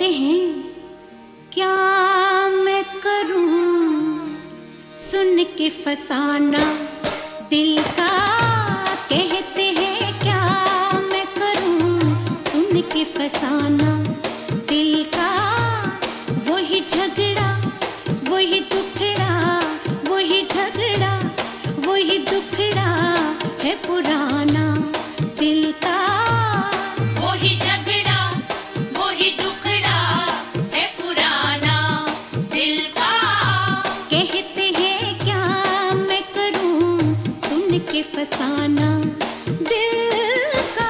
कहते हैं क्या मैं करूं सुन के फसाना दिल का, कहते हैं क्या मैं करूं सुन के फसाना दिल का। वही झगड़ा वही दुखड़ा, वही झगड़ा वही दुखड़ा है पुराना दिल का। वही झगड़ा वही दुखड़ा है पुराना दिल का। कहते हैं क्या मैं करूं सुन के फसाना दिल का।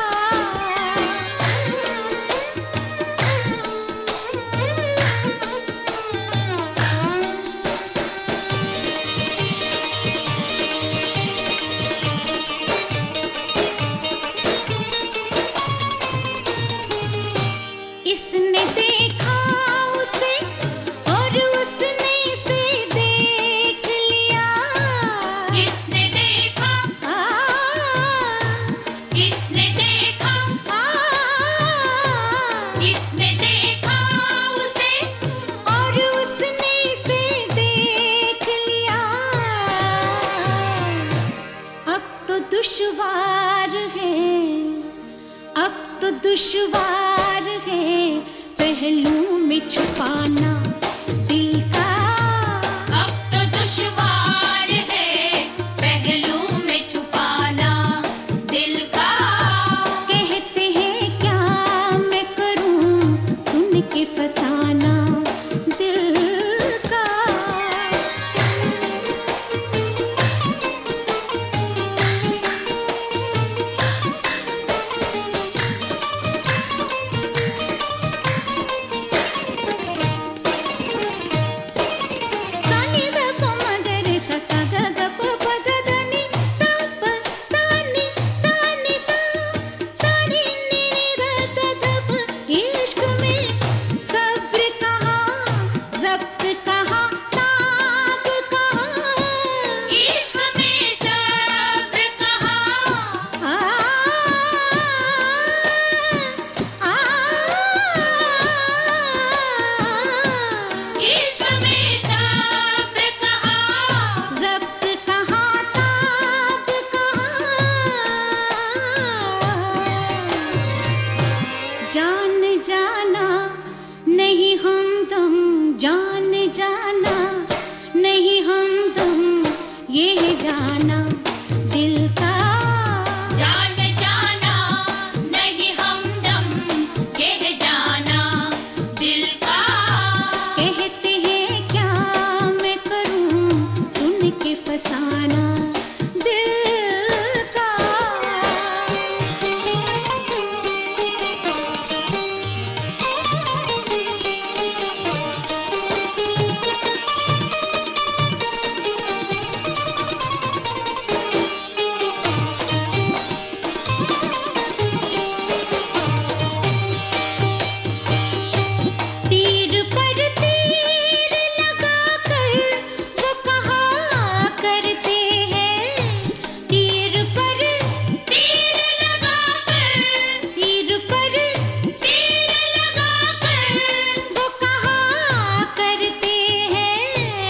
इसने देखा उसे और उसने इसे देख लिया। इसने देखा इसने देखा इसने देखा उसे और उसने इसे देख लिया। अब तो दुश्वार है, अब तो दुश्वार है पहलू में छुपाना दिल का। अब तो दुश्वार है पहलू में छुपाना दिल का। कहते हैं क्या मैं करूं सुन के फसाना दिल का। सानी द प मगर सा सा ग ग प प ग ध नि सा प सा नि सा नि सा सा रि नि नि ध ध ध प। इश्क में सब्र कहाँ ज़ब्त कहाँ ताब कहाँ। इश्क में सब्र कहाँ आ इश्क में सब्र कहाँ ज़ब्त कहाँ ताब कहाँ। जान जाना नहीं हमदम, जान जाना नहीं हमदम, ये है जाना दिल का। जान जाना नहीं हमदम ये है जाना दिल का। कहते हैं क्या मैं करूं सुन के फसाना दिल का। तीर पर तीर लगाकर वो कहा करते हैं। तीर पर तीर लगाकर तीर पर तीर लगाकर वो कहा करते हैं।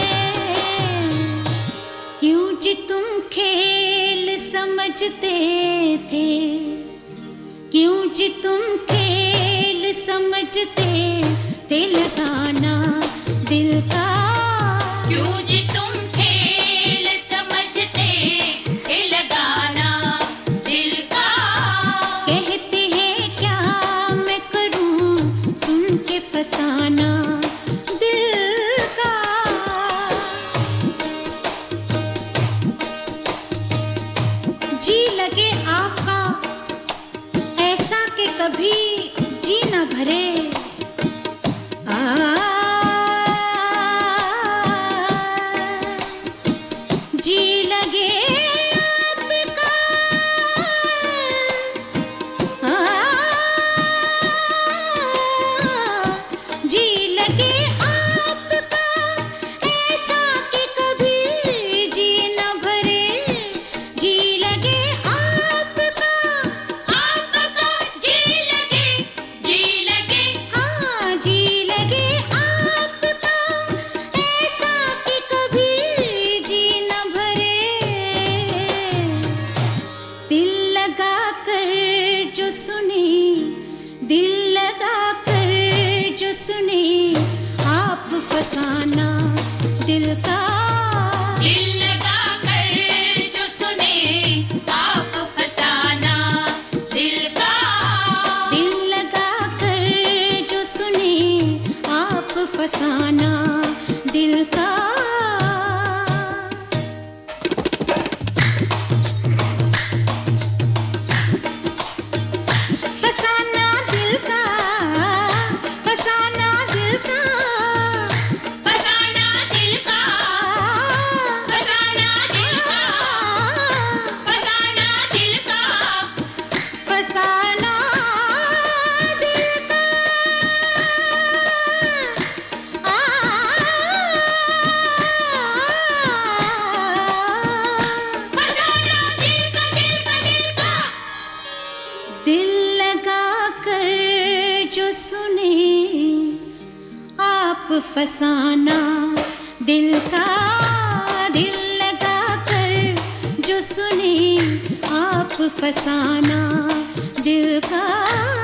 क्यों जी तुम खेल समझते थे, क्यों जी तुम खेल समझते थे लगाना दिल का। क्यों जी तुम खेल समझते थे लगाना दिल का। कहते हैं क्या मैं करूं सुन के फसाना दिल का। जी लगे आपका ऐसा कि कभी जी न भरे। जी लगे आपका जी लगे आपका ऐसा कि कभी जी न भरे। जी लगे आपका आपका जी लगे लगा कर जो सुने, दिल लगा कर जो सुने, आप फसाना दिल का। दिल लगा कर जो सुने, आप फसाना दिल का। दिल लगा कर जो सुने, आप फसाना दिल का। फसाना दिल का, फसाना दिल का, फसाना दिल का, फसाना दिल का, फसाना दिल का, फसाना दिल का। फसाना दिल का, दिल का, दिल का। दिल लगा कर जो सुने, आप फसाना दिल का। दिल लगा कर जो सुने, आप फसाना दिल का।